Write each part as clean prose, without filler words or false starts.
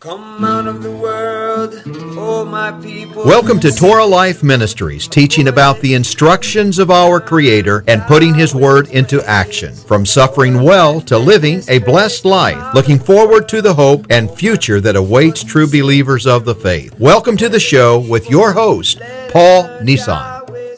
Come out of the world, oh my people. Welcome to Torah Life Ministries, teaching about the instructions of our Creator and putting His Word into action. From suffering well to living a blessed life, looking forward to the hope and future that awaits true believers of the faith. Welcome to the show with your host, Paul Nissan.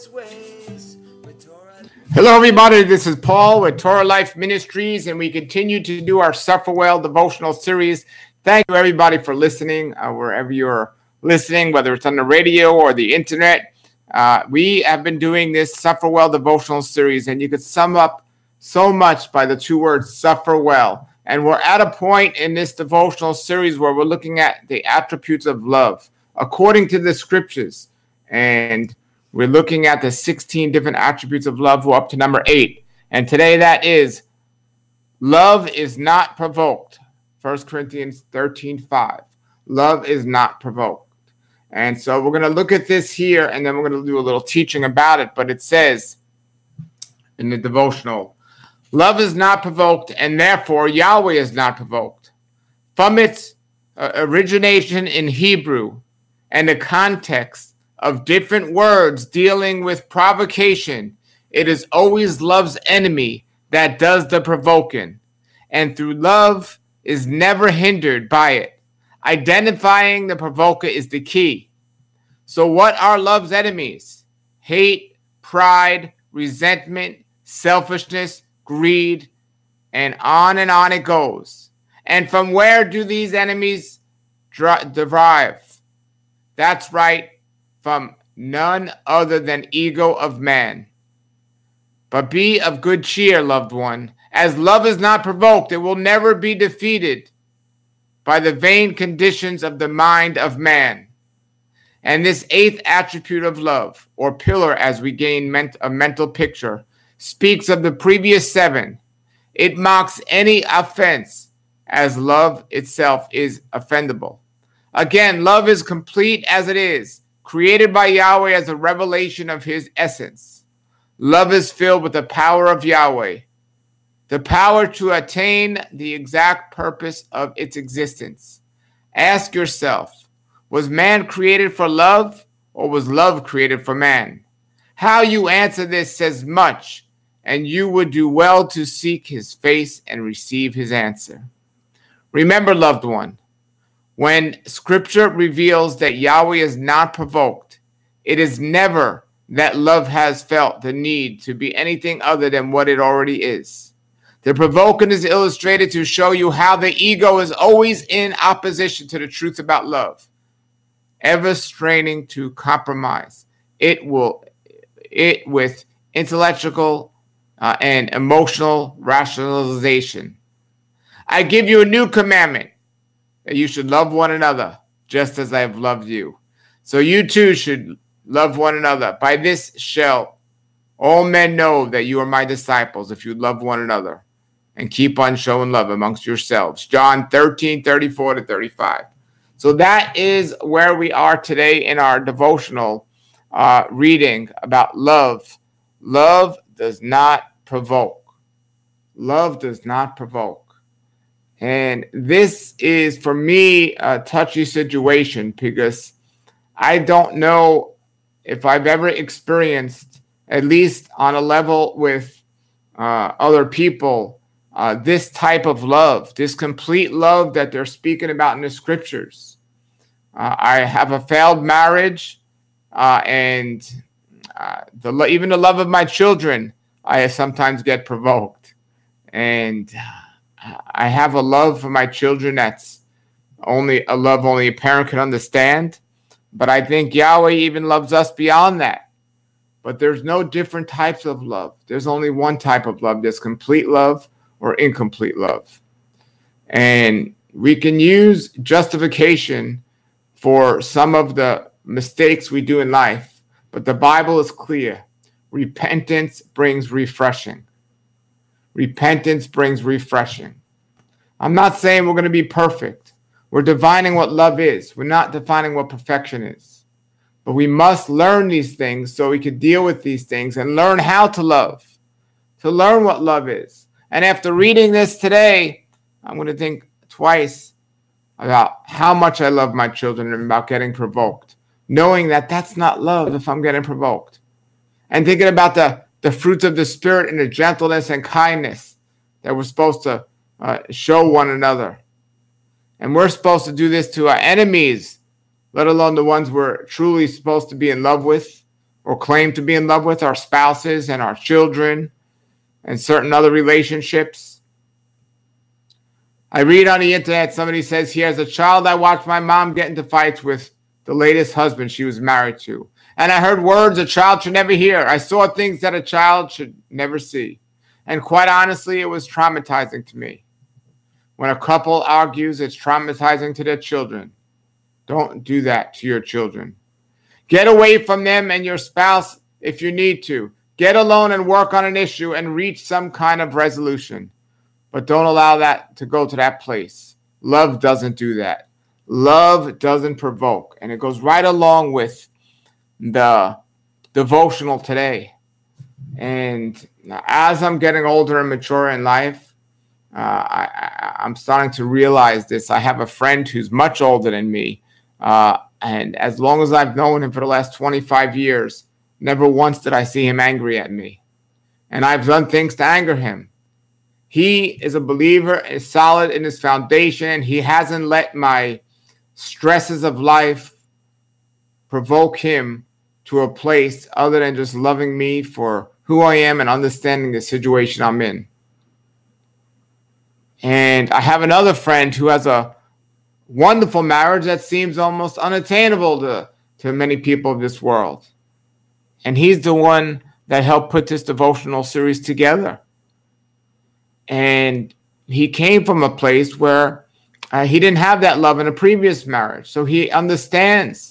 Hello, everybody. This is Paul with Torah Life Ministries, and we continue to do our Suffer Well devotional series. Thank you, everybody, for listening, wherever you're listening, whether it's on the radio or the internet. We have been doing this Suffer Well devotional series, and you could sum up so much by the two words, suffer well. And we're at a point in this devotional series where we're looking at the attributes of love according to the scriptures. And we're looking at the 16 different attributes of love. We're up to number 8. And today that is, love is not provoked. 1 Corinthians 13:5. Love is not provoked. And so we're going to look at this here, and then we're going to do a little teaching about it. But it says in the devotional, love is not provoked, and therefore Yahweh is not provoked. From its origination in Hebrew and the context of different words dealing with provocation, it is always love's enemy that does the provoking. And through love is never hindered by it. Identifying the provoker is the key. So what are love's enemies? Hate, pride, resentment, selfishness, greed, and on it goes. And from where do these enemies derive? That's right, from none other than ego of man. But be of good cheer, loved one. As love is not provoked, it will never be defeated by the vain conditions of the mind of man. And this 8th attribute of love, or pillar as we gain a mental picture, speaks of the previous 7. It mocks any offense, as love itself is offendable. Again, love is complete as it is, created by Yahweh as a revelation of His essence. Love is filled with the power of Yahweh, the power to attain the exact purpose of its existence. Ask yourself, was man created for love, or was love created for man? How you answer this says much, and you would do well to seek His face and receive His answer. Remember, loved one, when Scripture reveals that Yahweh is not provoked, it is never that love has felt the need to be anything other than what it already is. The provoking is illustrated to show you how the ego is always in opposition to the truth about love, ever straining to compromise it with intellectual and emotional rationalization. I give you a new commandment, that you should love one another just as I have loved you. So you too should love one another. By this shall all men know that you are my disciples, if you love one another and keep on showing love amongst yourselves. John 13:34-35. So that is where we are today in our devotional reading about love. Love does not provoke. Love does not provoke. And this is, for me, a touchy situation because I don't know if I've ever experienced, at least on a level with other people, this type of love, this complete love that they're speaking about in the scriptures. I have a failed marriage, and even the love of my children, I sometimes get provoked. And I have a love for my children that's only a love only a parent can understand. But I think Yahweh even loves us beyond that. But there's no different types of love. There's only one type of love. There's complete love or incomplete love. And we can use justification for some of the mistakes we do in life. But the Bible is clear. Repentance brings refreshing. Repentance brings refreshing. I'm not saying we're going to be perfect. We're defining what love is. We're not defining what perfection is. But we must learn these things so we can deal with these things and learn how to love, to learn what love is. And after reading this today, I'm going to think twice about how much I love my children and about getting provoked, knowing that that's not love if I'm getting provoked. And thinking about the fruits of the Spirit and the gentleness and kindness that we're supposed to show one another. And we're supposed to do this to our enemies, let alone the ones we're truly supposed to be in love with or claim to be in love with, our spouses and our children and certain other relationships. I read on the internet, somebody says here, as a child, I watched my mom get into fights with the latest husband she was married to. And I heard words a child should never hear. I saw things that a child should never see. And quite honestly, it was traumatizing to me. When a couple argues, it's traumatizing to their children. Don't do that to your children. Get away from them and your spouse if you need to. Get alone and work on an issue and reach some kind of resolution. But don't allow that to go to that place. Love doesn't do that. Love doesn't provoke. And it goes right along with the devotional today. And as I'm getting older and mature in life, I'm starting to realize this. I have a friend who's much older than me. And as long as I've known him for the last 25 years, never once did I see him angry at me. And I've done things to anger him. He is a believer, is solid in his foundation. He hasn't let my stresses of life provoke him to a place other than just loving me for who I am and understanding the situation I'm in. And I have another friend who has a wonderful marriage that seems almost unattainable to many people of this world. And he's the one that helped put this devotional series together. And he came from a place where he didn't have that love in a previous marriage. So he understands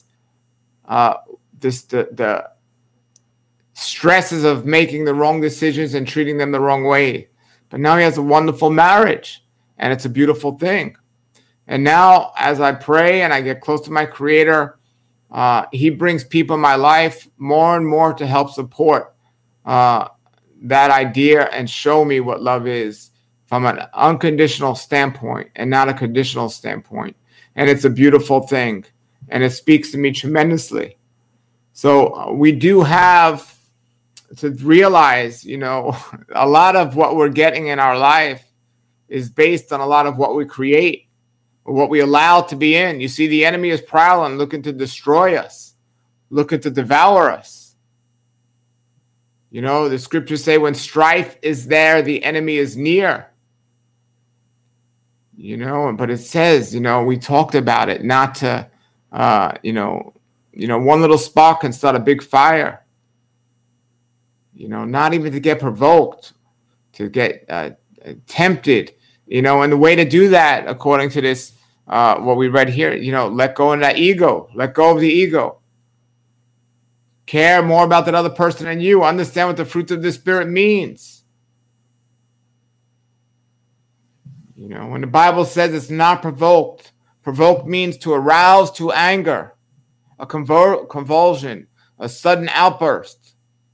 the stresses of making the wrong decisions and treating them the wrong way. But now he has a wonderful marriage, and it's a beautiful thing. And now as I pray and I get close to my Creator, he brings people in my life more and more to help support that idea and show me what love is from an unconditional standpoint and not a conditional standpoint. And it's a beautiful thing, and it speaks to me tremendously. So we do have to realize, a lot of what we're getting in our life is based on a lot of what we create or what we allow to be in. You see, the enemy is prowling, looking to destroy us, looking to devour us. The scriptures say when strife is there, the enemy is near. But it says, we talked about it, not to, one little spark can start a big fire. Not even to get provoked, to get tempted, and the way to do that, according to this, what we read here, let go of that ego, let go of the ego. Care more about that other person than you. Understand what the fruits of the Spirit means. When the Bible says it's not provoked, provoked means to arouse to anger, a convulsion, a sudden outburst.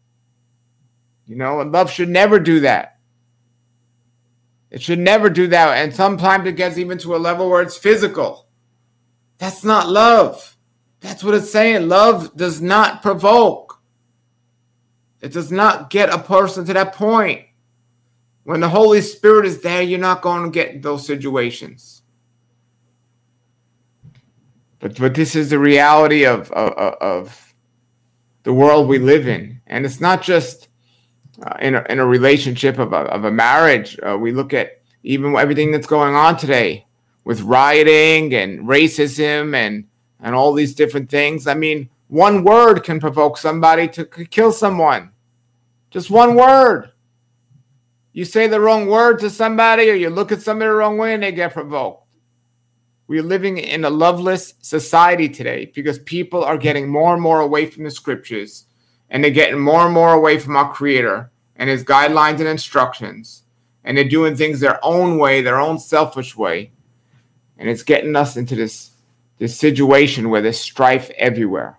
And love should never do that. It should never do that. And sometimes it gets even to a level where it's physical. That's not love. That's what it's saying. Love does not provoke. It does not get a person to that point. When the Holy Spirit is there, you're not going to get those situations. But this is the reality of the world we live in. And it's not just in a relationship of a marriage. We look at even everything that's going on today with rioting and racism and all these different things. I mean, one word can provoke somebody to kill someone. Just one word. You say the wrong word to somebody or you look at somebody the wrong way and they get provoked. We're living in a loveless society today because people are getting more and more away from the scriptures, and they're getting more and more away from our Creator and his guidelines and instructions. And they're doing things their own way, their own selfish way. And it's getting us into this situation where there's strife everywhere.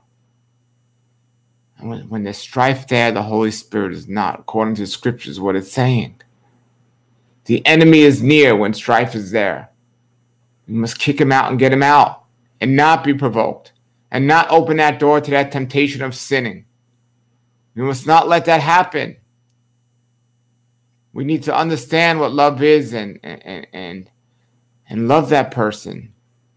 And when there's strife there, the Holy Spirit is not, according to the scriptures, what it's saying. The enemy is near when strife is there. We must kick him out and get him out and not be provoked and not open that door to that temptation of sinning. We must not let that happen. We need to understand what love is and love that person.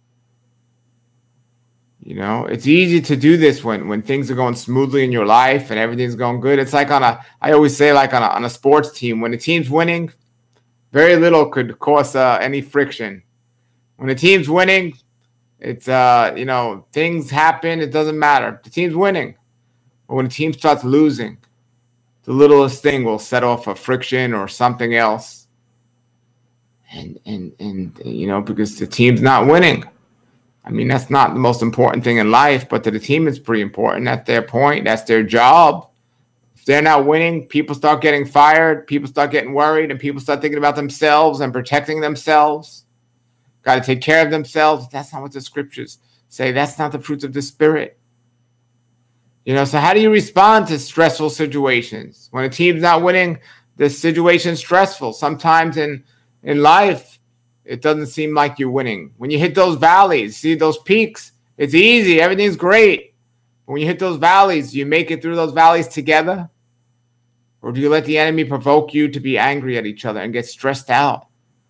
You know, it's easy to do this when things are going smoothly in your life and everything's going good. It's like I always say, like on a sports team, when the team's winning, very little could cause any friction. When the team's winning, it's, things happen. It doesn't matter. The team's winning. But when the team starts losing, the littlest thing will set off a friction or something else. And because the team's not winning. I mean, that's not the most important thing in life, but to the team, it's pretty important. That's their point. That's their job. If they're not winning, people start getting fired. People start getting worried, and people start thinking about themselves and protecting themselves. Got to take care of themselves. That's not what the scriptures say. That's not the fruits of the Spirit. So how do you respond to stressful situations? When a team's not winning, the situation's stressful. Sometimes in life, it doesn't seem like you're winning. When you hit those valleys, see those peaks, it's easy. Everything's great. But when you hit those valleys, do you make it through those valleys together? Or do you let the enemy provoke you to be angry at each other and get stressed out?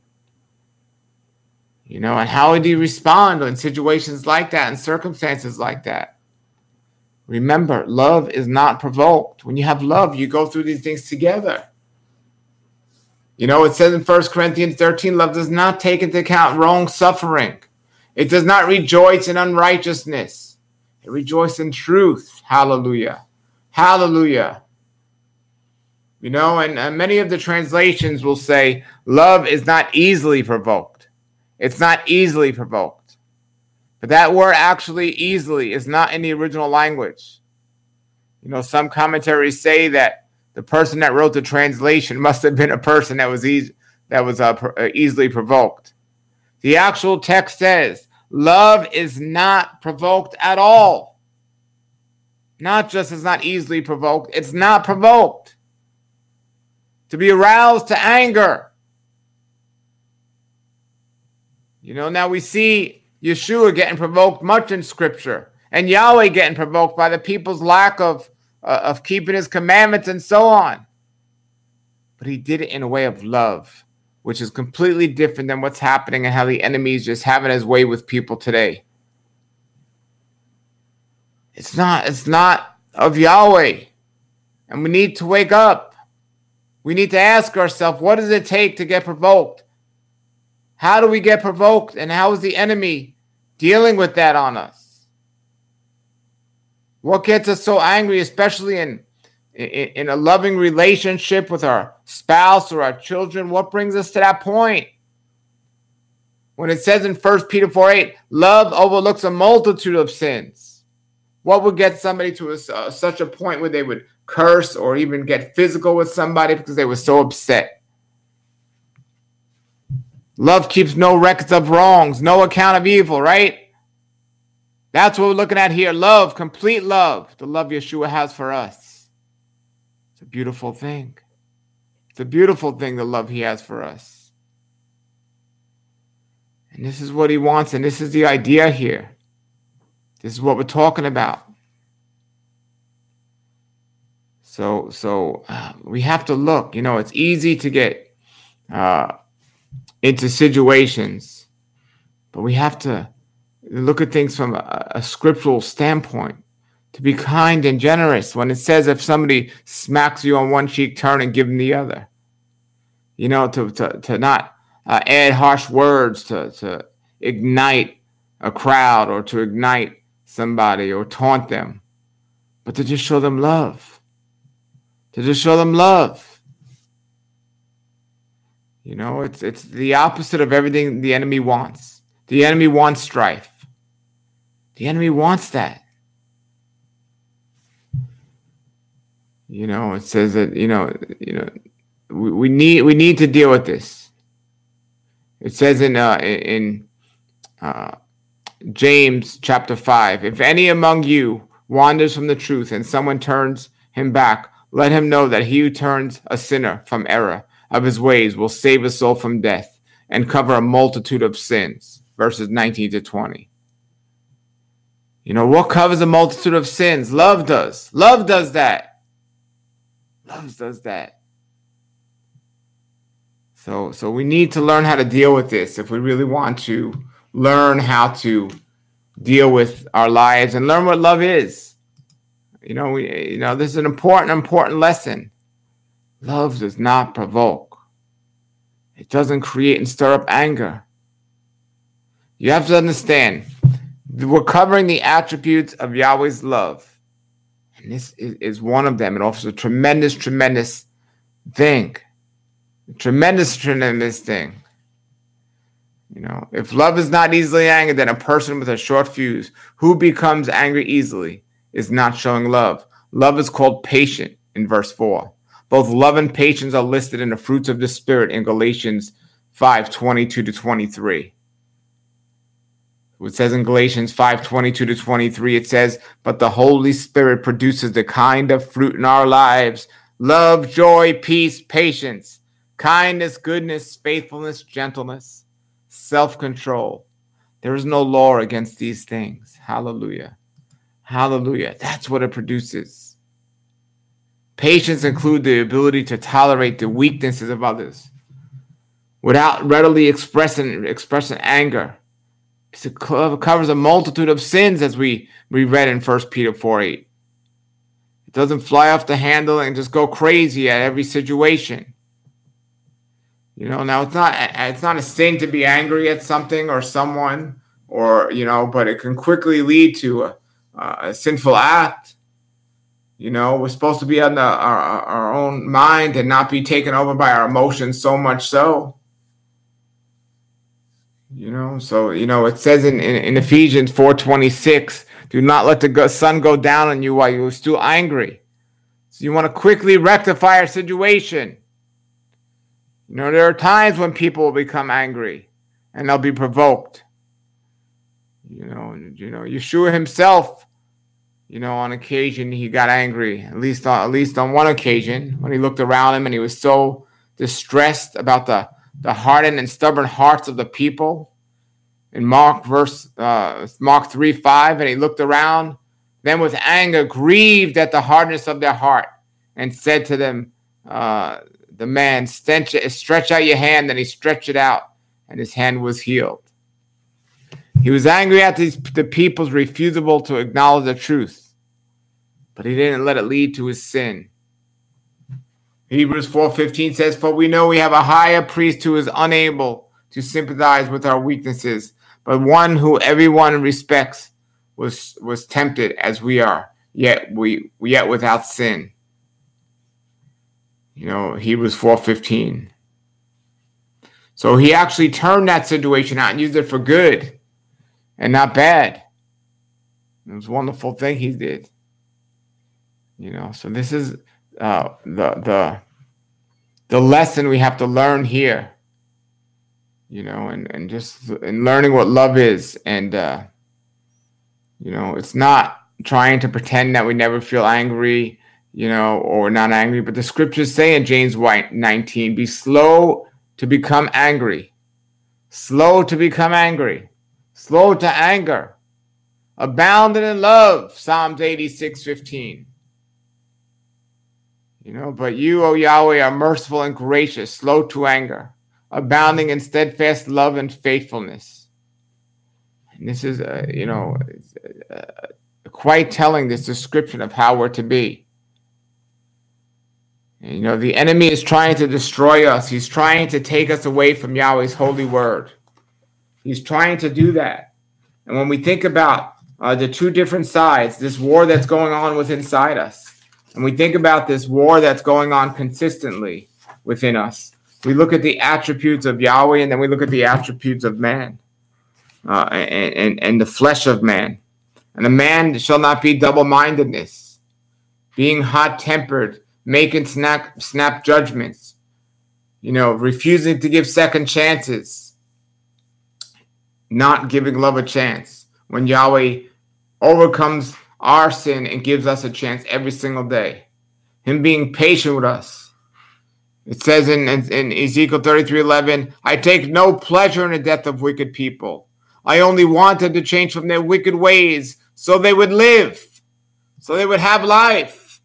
And how do you respond in situations like that and circumstances like that? Remember, love is not provoked. When you have love, you go through these things together. It says in 1 Corinthians 13, love does not take into account wrong suffering. It does not rejoice in unrighteousness. It rejoices in truth. Hallelujah. Hallelujah. And many of the translations will say, love is not easily provoked. It's not easily provoked. But that word actually easily is not in the original language. Some commentaries say that the person that wrote the translation must have been a person that was easily provoked. The actual text says, love is not provoked at all. Not just it's not easily provoked, it's not provoked. To be aroused to anger. Now we see Yeshua getting provoked much in Scripture, and Yahweh getting provoked by the people's lack of keeping his commandments and so on. But he did it in a way of love, which is completely different than what's happening and how the enemy is just having his way with people today. It's not of Yahweh. And we need to wake up. We need to ask ourselves, what does it take to get provoked? How do we get provoked? And how is the enemy dealing with that on us? What gets us so angry, especially in a loving relationship with our spouse or our children? What brings us to that point? When it says in 1 Peter 4:8, love overlooks a multitude of sins. What would get somebody to such a point where they would curse or even get physical with somebody because they were so upset? Love keeps no records of wrongs, no account of evil, right? That's what we're looking at here. Love, complete love. The love Yeshua has for us. It's a beautiful thing. It's a beautiful thing, the love he has for us. And this is what he wants, and this is the idea here. This is what we're talking about. So we have to look. It's easy to get into situations, but we have to look at things from a scriptural standpoint, to be kind and generous. When it says if somebody smacks you on one cheek, turn and give them the other. To not add harsh words to ignite a crowd or to ignite somebody or taunt them, but to just show them love. To just show them love. It's the opposite of everything the enemy wants. The enemy wants strife. The enemy wants that. It says that, we need to deal with this. It says in James chapter 5, if any among you wanders from the truth and someone turns him back, let him know that he who turns a sinner from error of his ways will save his soul from death and cover a multitude of sins. verses 19 to 20. What covers a multitude of sins? Love does. Love does that. Love does that. So we need to learn how to deal with this if we really want to learn how to deal with our lives and learn what love is. This is an important lesson. Love does not provoke. It doesn't create and stir up anger. You have to understand, we're covering the attributes of Yahweh's love. And this is one of them. It offers a tremendous thing. Tremendous thing. If love is not easily angered, then a person with a short fuse who becomes angry easily is not showing love. Love is called patient in verse 4. Both love and patience are listed in the fruits of the Spirit in Galatians 5:22 to 23. It says in Galatians 5:22 to 23, it says, but the Holy Spirit produces the kind of fruit in our lives: love, joy, peace, patience, kindness, goodness, faithfulness, gentleness, self-control. There is no law against these things. Hallelujah. Hallelujah. That's what it produces. Patience includes the ability to tolerate the weaknesses of others without readily expressing anger. It covers a multitude of sins, as we read in 1 Peter 4:8. It doesn't fly off the handle and just go crazy at every situation. Now it's not a sin to be angry at something or someone, but it can quickly lead to a sinful act. We're supposed to be on our own mind and not be taken over by our emotions so much so. It says in Ephesians 4:26, do not let the sun go down on you while you're still angry. So you want to quickly rectify a situation. There are times when people will become angry and they'll be provoked. Yeshua himself, on occasion he got angry, at least on one occasion, when he looked around him and he was so distressed about the hardened and stubborn hearts of the people. In Mark 3:5, and he looked around, then with anger grieved at the hardness of their heart, and said to them, the man, stretch out your hand. Then he stretched it out, and his hand was healed. He was angry at the people's refusal to acknowledge the truth, but he didn't let it lead to his sin. Hebrews 4:15 says, for we know we have a higher priest who is unable to sympathize with our weaknesses, but one who everyone respects was tempted as we are, yet without sin. Hebrews 4:15. So he actually turned that situation out and used it for good and not bad. It was a wonderful thing he did. So this is the lesson we have to learn here. And just in learning what love is. And, it's not trying to pretend that we never feel angry, or we're not angry. But the scriptures say in James 19, be slow to become angry. Slow to become angry. Slow to anger. Abounding in love, Psalms 86:15. But you, O Yahweh, are merciful and gracious, slow to anger, abounding in steadfast love and faithfulness. And this is, quite telling this description of how we're to be. And, the enemy is trying to destroy us. He's trying to take us away from Yahweh's holy word. He's trying to do that. And when we think about the two different sides, this war that's going on within inside us, and we think about this war that's going on consistently within us, we look at the attributes of Yahweh, and then we look at the attributes of man, and the flesh of man. And a man shall not be double-mindedness, being hot-tempered, making snap judgments, refusing to give second chances, not giving love a chance. When Yahweh overcomes our sin and gives us a chance every single day. Him being patient with us. It says in Ezekiel 33:11, I take no pleasure in the death of wicked people, I only want them to change from their wicked ways so they would live, so they would have life.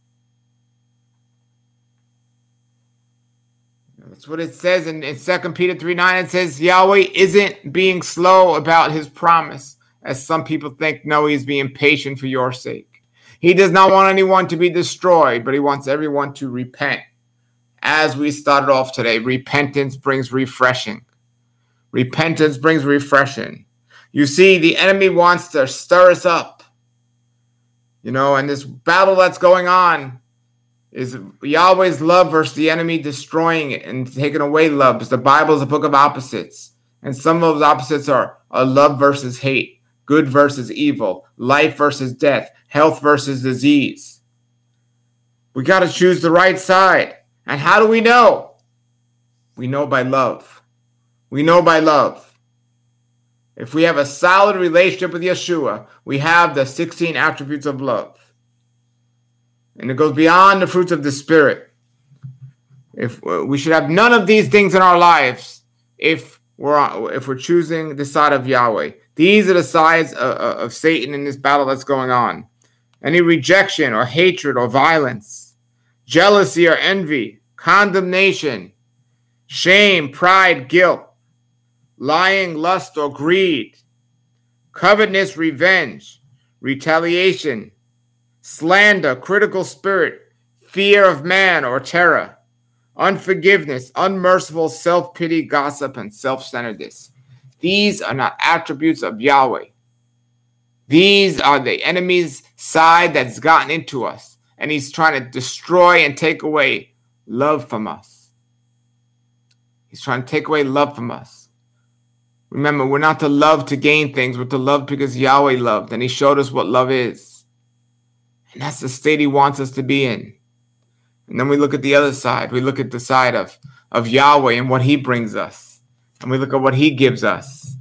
That's what it says in 2 Peter 3:9. It says Yahweh isn't being slow about his promise, as some people think. No, he's being patient for your sake. He does not want anyone to be destroyed, but he wants everyone to repent. As we started off today, repentance brings refreshing. Repentance brings refreshing. You see, the enemy wants to stir us up. And this battle that's going on is Yahweh's love versus the enemy destroying it and taking away love. Because the Bible is a book of opposites. And some of those opposites are love versus hate, good versus evil, life versus death, health versus disease. We got to choose the right side. And how do we know? We know by love. We know by love. If we have a solid relationship with Yeshua, we have the 16 attributes of love. And it goes beyond the fruits of the Spirit. If we should have none of these things in our lives if we're choosing the side of Yahweh. These are the sides of Satan in this battle that's going on. Any rejection or hatred or violence, jealousy or envy, condemnation, shame, pride, guilt, lying, lust, or greed, covetousness, revenge, retaliation, slander, critical spirit, fear of man or terror, unforgiveness, unmerciful, self-pity, gossip, and self-centeredness. These are not attributes of Yahweh. These are the enemy's side that's gotten into us, and he's trying to destroy and take away love from us. He's trying to take away love from us. Remember, we're not to love to gain things. We're to love because Yahweh loved, and he showed us what love is. And that's the state he wants us to be in. And then we look at the other side. We look at the side of Yahweh and what he brings us. And we look at what he gives us.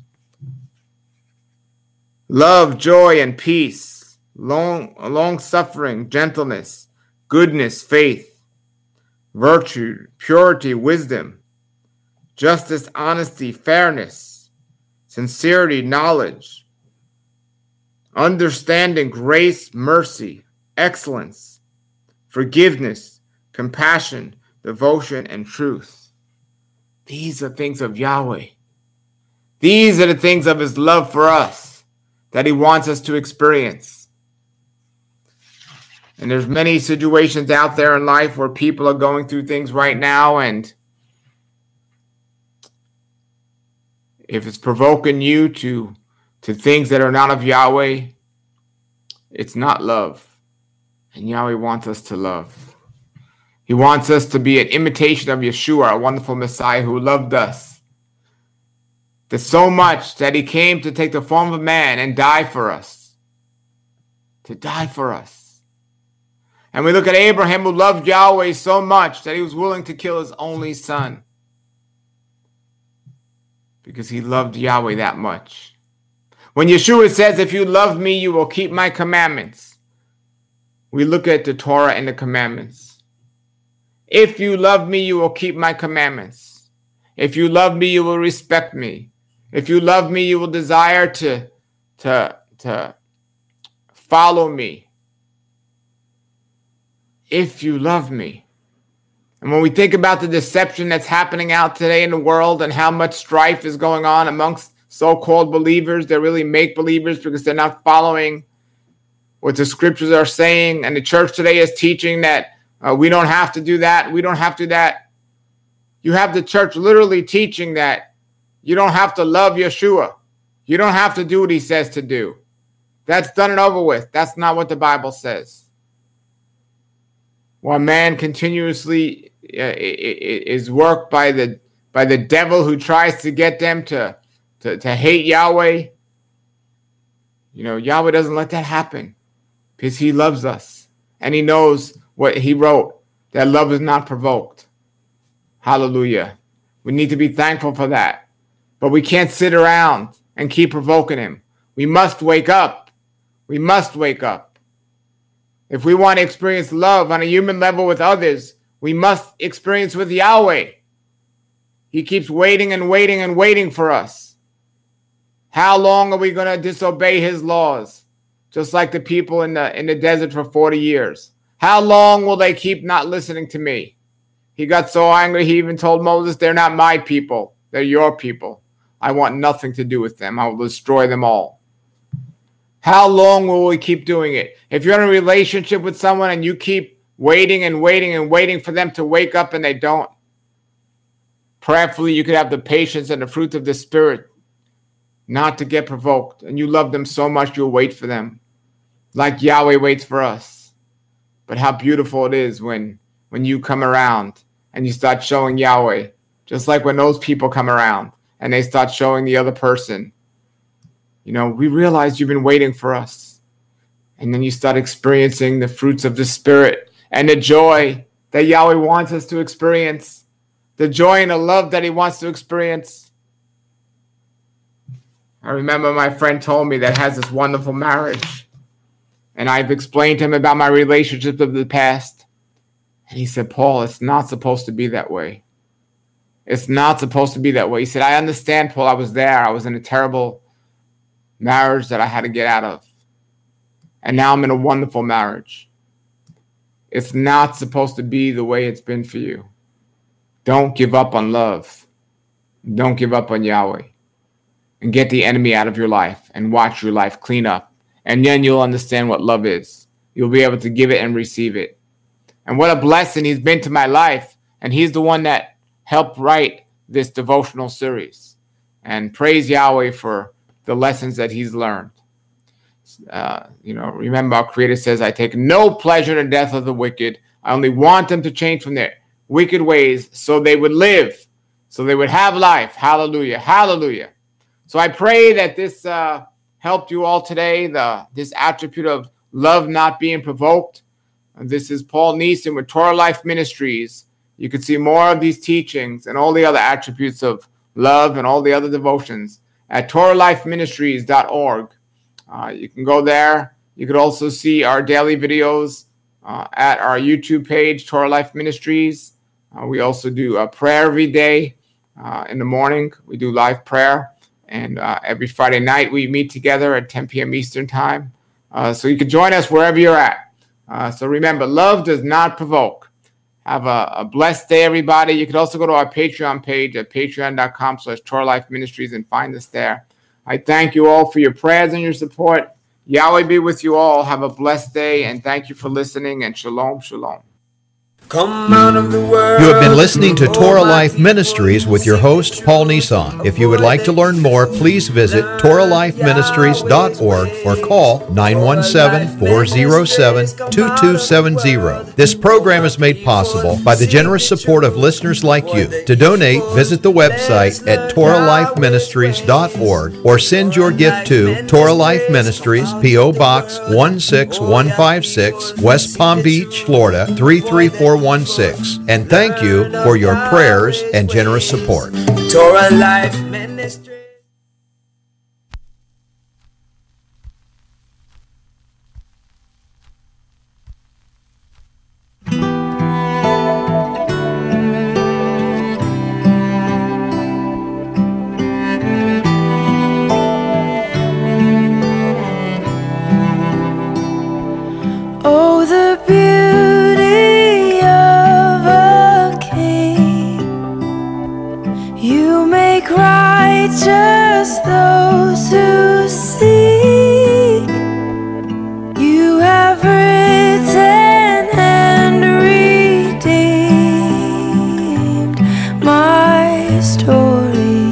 Love, joy, and peace. Long suffering, gentleness, goodness, faith, virtue, purity, wisdom, justice, honesty, fairness, sincerity, knowledge, understanding, grace, mercy, excellence, forgiveness, compassion, devotion, and truth. These are things of Yahweh. These are the things of his love for us that he wants us to experience. And there's many situations out there in life where people are going through things right now, and if it's provoking you to things that are not of Yahweh, it's not love. And Yahweh wants us to love. He wants us to be an imitation of Yeshua, our wonderful Messiah who loved us. There's so much that he came to take the form of a man and die for us. To die for us. And we look at Abraham, who loved Yahweh so much that he was willing to kill his only son. Because he loved Yahweh that much. When Yeshua says, if you love me, you will keep my commandments. We look at the Torah and the commandments. If you love me, you will keep my commandments. If you love me, you will respect me. If you love me, you will desire to follow me. If you love me. And when we think about the deception that's happening out today in the world and how much strife is going on amongst so-called believers, they're really make-believers because they're not following what the scriptures are saying. And the church today is teaching that we don't have to do that. We don't have to do that. You have the church literally teaching that you don't have to love Yeshua. You don't have to do what he says to do. That's done and over with. That's not what the Bible says. While man continuously is worked by the devil who tries to get them to hate Yahweh, Yahweh doesn't let that happen because he loves us and he knows what he wrote, that love is not provoked. Hallelujah. We need to be thankful for that. But we can't sit around and keep provoking him. We must wake up. We must wake up. If we want to experience love on a human level with others, we must experience with Yahweh. He keeps waiting and waiting and waiting for us. How long are we going to disobey his laws? Just like the people in the desert for 40 years. How long will they keep not listening to me? He got so angry, he even told Moses, they're not my people. They're your people. I want nothing to do with them. I will destroy them all. How long will we keep doing it? If you're in a relationship with someone and you keep waiting and waiting and waiting for them to wake up and they don't, prayerfully you could have the patience and the fruit of the Spirit not to get provoked. And you love them so much you'll wait for them. Like Yahweh waits for us. But how beautiful it is when you come around and you start showing Yahweh. Just like when those people come around and they start showing the other person. You know, we realize you've been waiting for us. And then you start experiencing the fruits of the Spirit and the joy that Yahweh wants us to experience. The joy and the love that he wants to experience. I remember my friend told me that has this wonderful marriage. And I've explained to him about my relationships of the past. And he said, Paul, it's not supposed to be that way. It's not supposed to be that way. He said, I understand, Paul. I was there. I was in a terrible marriage that I had to get out of. And now I'm in a wonderful marriage. It's not supposed to be the way it's been for you. Don't give up on love. Don't give up on Yahweh. And get the enemy out of your life and watch your life clean up. And then you'll understand what love is. You'll be able to give it and receive it. And what a blessing he's been to my life. And he's the one that helped write this devotional series. And praise Yahweh for the lessons that he's learned. Remember our Creator says, I take no pleasure in the death of the wicked. I only want them to change from their wicked ways so they would live, so they would have life. Hallelujah. Hallelujah. So I pray that this helped you all today, this attribute of love not being provoked. This is Paul Neeson with Torah Life Ministries. You can see more of these teachings and all the other attributes of love and all the other devotions at TorahLifeMinistries.org. You can go there. You could also see our daily videos at our YouTube page, Torah Life Ministries. We also do a prayer every day in the morning. We do live prayer. And every Friday night, we meet together at 10 p.m. Eastern Time. So you can join us wherever you're at. So remember, love does not provoke. Have a blessed day, everybody. You can also go to our Patreon page at patreon.com/Torah Life Ministries and find us there. I thank you all for your prayers and your support. Yahweh be with you all. Have a blessed day, and thank you for listening, and shalom, shalom. Come out of the world. You have been listening to Torah Life Ministries with your host, Paul Neeson. If you would like to learn more, please visit TorahLifeMinistries.org or call 917-407-2270. This program is made possible by the generous support of listeners like you. To donate, visit the website at TorahLifeMinistries.org or send your gift to Torah Life Ministries, P.O. Box 16156, West Palm Beach, Florida 33416. And thank you for your prayers and generous support. Torah Life Ministry. Oh, the beauty of a king. You make righteous those who seek. You have written and redeemed my story.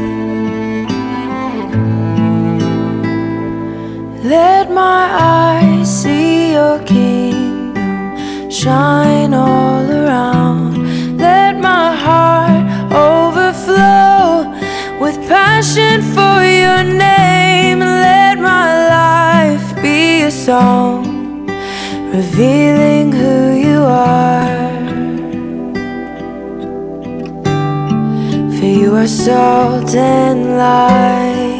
Let my eyes see your kingdom shine all around. Let my heart overflow with passion for your name. Let my life be a song revealing who you are. For you are salt and light.